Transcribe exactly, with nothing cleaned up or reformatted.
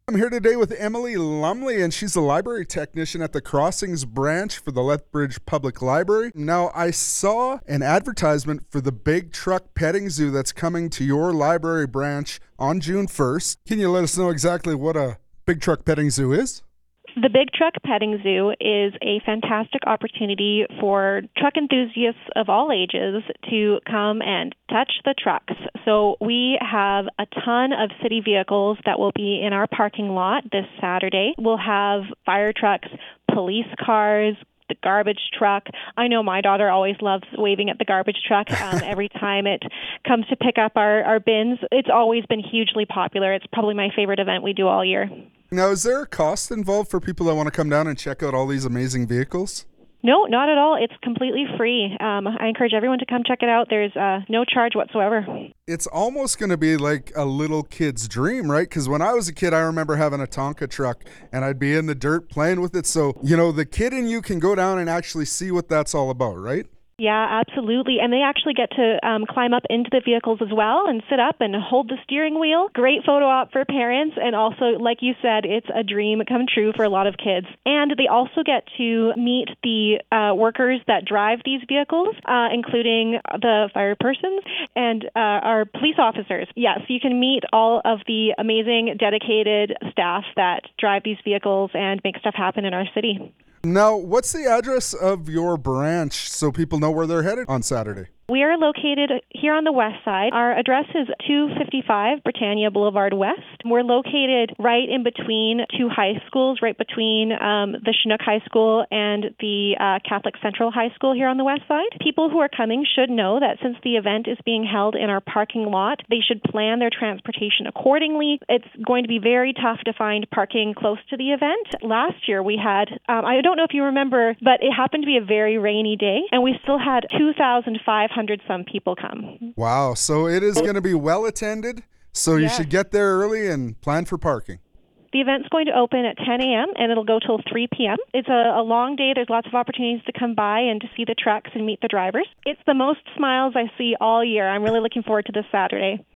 I'm here today with Emily Lumley, and she's a library technician at the Crossings branch for the Lethbridge Public Library. Now, I saw an advertisement for the Big Truck Petting Zoo that's coming to your library branch on June first. Can you let us know exactly what a Big Truck Petting Zoo is? The Big Truck Petting Zoo is a fantastic opportunity for truck enthusiasts of all ages to come and touch the trucks. So we have a ton of city vehicles that will be in our parking lot this Saturday. We'll have fire trucks, police cars, the garbage truck. I know my daughter always loves waving at the garbage truck um, every time it comes to pick up our, our bins. It's always been hugely popular. It's probably my favorite event we do all year. Now, is there a cost involved for people that want to come down and check out all these amazing vehicles? No, not at all. It's completely free. Um, I encourage everyone to come check it out. There's uh, no charge whatsoever. It's almost going to be like a little kid's dream, right? Because when I was a kid, I remember having a Tonka truck and I'd be in the dirt playing with it. So, you know, the kid in you can go down and actually see what that's all about, right? Yeah, absolutely. And they actually get to um, climb up into the vehicles as well and sit up and hold the steering wheel. Great photo op for parents. And also, like you said, it's a dream come true for a lot of kids. And they also get to meet the uh, workers that drive these vehicles, uh, including the fire persons and uh, our police officers. Yes, you can meet all of the amazing, dedicated staff that drive these vehicles and make stuff happen in our city. Now, what's the address of your branch so people know where they're headed on Saturday? We are located here on the west side. Our address is two fifty-five Britannia Boulevard West. We're located right in between two high schools, right between um, the Chinook High School and the uh, Catholic Central High School here on the west side. People who are coming should know that since the event is being held in our parking lot, they should plan their transportation accordingly. It's going to be very tough to find parking close to the event. Last year we had, um, I don't know if you remember, but it happened to be a very rainy day, and we still had two thousand five hundred some people come. Wow. So it is going to be well attended. So you Yes. should get there early and plan for parking. The event's going to open at ten a.m. and it'll go till three p.m. It's a, a long day. There's lots of opportunities to come by and to see the trucks and meet the drivers. It's the most smiles I see all year. I'm really looking forward to this Saturday.